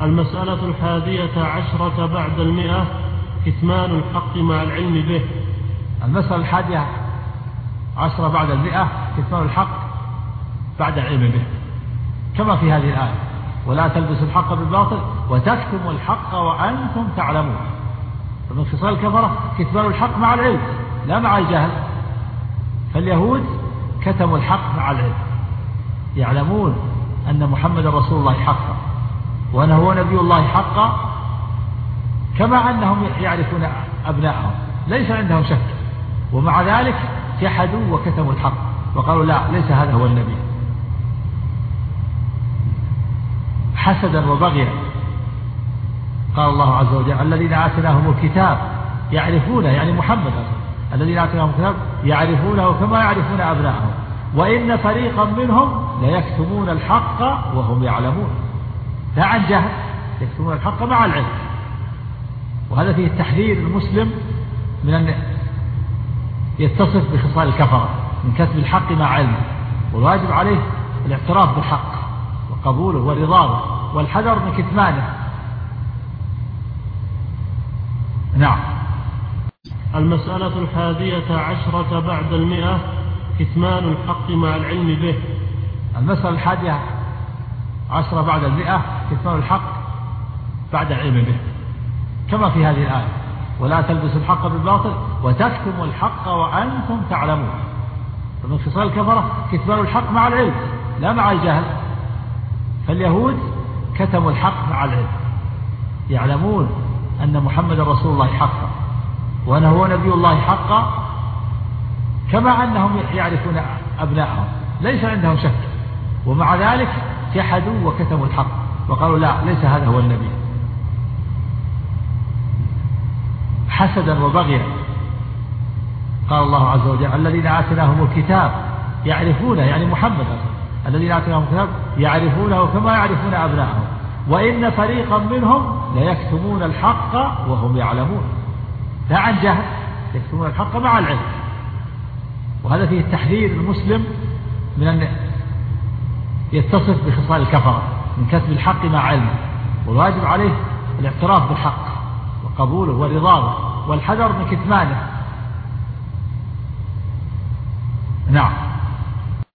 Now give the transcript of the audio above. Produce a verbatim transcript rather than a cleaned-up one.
المسألة الحادية عشرة بعد المئة كتمان الحق مع العلم به. المسألة الحادية عشرة بعد المئة كتمان الحق بعد العلم به، كما في هذه الآية: ولا تلبسوا الحق بالباطل وتكتموا الحق وأنتم تعلمون. فمن خصال الكفرة كتمان الحق مع العلم لا مع الجهل. فاليهود كتموا الحق مع العلم، يعلمون أن محمد رسول الله حقا وأنه هو نبي الله حقا، كما أنهم يعرفون أبنائهم، ليس عندهم شك، ومع ذلك جحدوا وكتموا الحق وقالوا لا، ليس هذا هو النبي، حسدا وبغيا. قال الله عز وجل: الذين آتيناهم الكتاب يعرفونه، يعني محمد، الذين آتيناهم الكتاب يعرفونه كما يعرفون أبنائهم وإن فريقا منهم ليكتمون الحق وهم يعلمون. لا عن جهل، يكتمون الحق مع العلم. وهذا فيه التحذير المسلم من أن يتصف بخصال الكفرة من كتم الحق مع علمه، والواجب عليه الاعتراف بالحق وقبوله ورضاه والحذر من كتمانه. نعم. المسألة الحادية عشرة بعد المئة كتمان الحق مع العلم به. المسألة الحادية عشرة بعد المئة كتمان الحق بعد العلم به، كما في هذه الآية: ولا تلبسوا الحق بالباطل وتكتموا الحق وأنتم تعلمون. فمن خصال الكفرة كتمان الحق مع العلم لا مع الجهل. فاليهود كتموا الحق مع العلم، يعلمون أن محمد رسول الله حقا وأنه هو نبي الله حقا، كما أنهم يعرفون أبنائهم، ليس عندهم شك، ومع ذلك جحدوا وكتموا الحق وقالوا لا، ليس هذا هو النبي، حسدا وبغيا. قال الله عز وجل: الذين آتيناهم الكتاب يعرفونه، يعني محمد، الذين آتيناهم الكتاب يعرفونه كما يعرفون أبنائهم وإن فريقا منهم ليكتمون الحق وهم يعلمون. لا عن جهل، يكتمون الحق مع العلم. وهذا فيه التحذير المسلم من أن يتصف بخصال الكفرة من كتم الحق مع علمه، والواجب عليه الاعتراف بالحق وقبوله ورضاه والحذر من كتمانه. نعم.